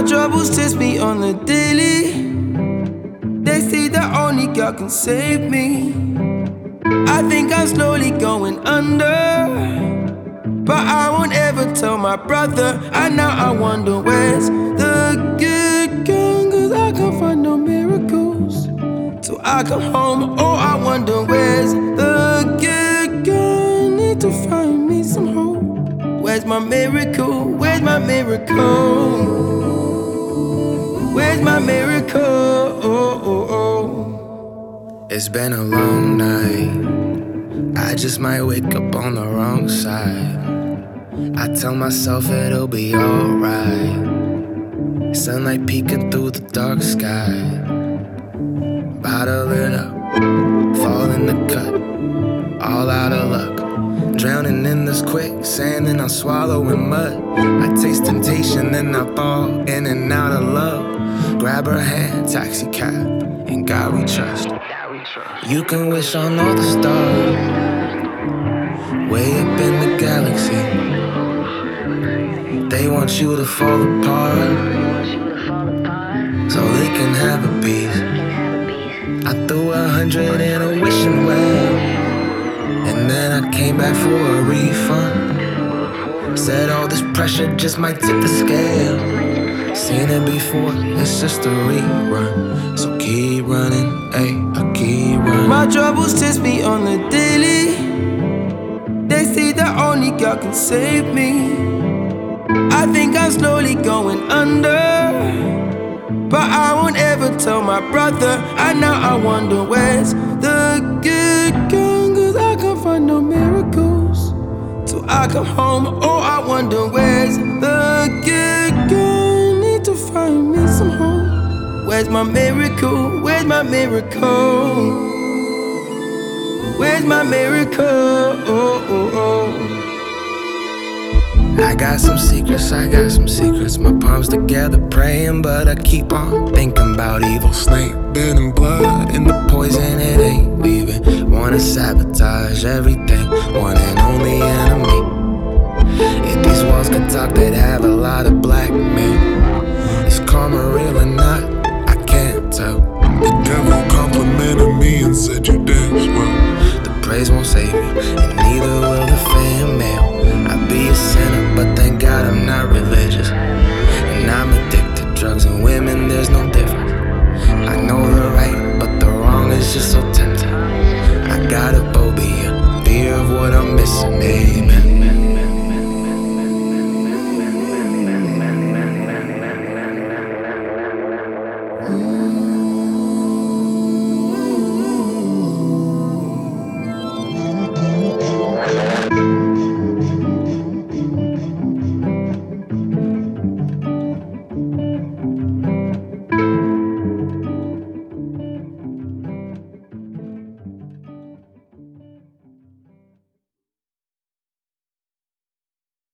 My troubles test me on the daily. They say that only God can save me. I think I'm slowly going under, but I won't ever tell my brother. And now I wonder where's the good gun, 'cause I can't find no miracles till I come home. Oh, I wonder where's the good gun. Need to find me some hope. Where's my miracle? Where's my miracle? Where's my miracle? It's been a long night. I just might wake up on the wrong side. I tell myself it'll be alright. Sunlight peeking through the dark sky. Bottle it up, fall in the cut, all out of luck. Drowning in this quicksand and I'm swallowing mud. I taste temptation, then I fall in and out of love. Grab her hand, taxi cab, in God we trust. You can wish on all the stars, way up in the galaxy. They want you to fall apart, so they can have a piece. I threw 100 in a wishing well, and then I came back for a refund. Said all this pressure just might tip the scale. Seen it before, it's just a rerun. So keep running, ayy, I keep running. My troubles test me on the daily. They say that only God can save me. I think I'm slowly going under, but I won't ever tell my brother. And now I wonder where's the good gun, 'cause I can't find no miracles till I come home. Oh, I wonder where's the good gun. Need to find me some hope. Where's my miracle? Where's my miracle? Where's my miracle? I got some secrets, I got some secrets. My palms together praying, but I keep on thinking about evil. Snake bit and blood and the poison, it ain't leaving. Wanna sabotage everything, one and only enemy. If these walls could talk, they'd have a lot of black men. Is karma real or not? I can't tell. The devil complimented me and said you dance well. The praise won't save you, and neither will the fan mail. I'd be a sinner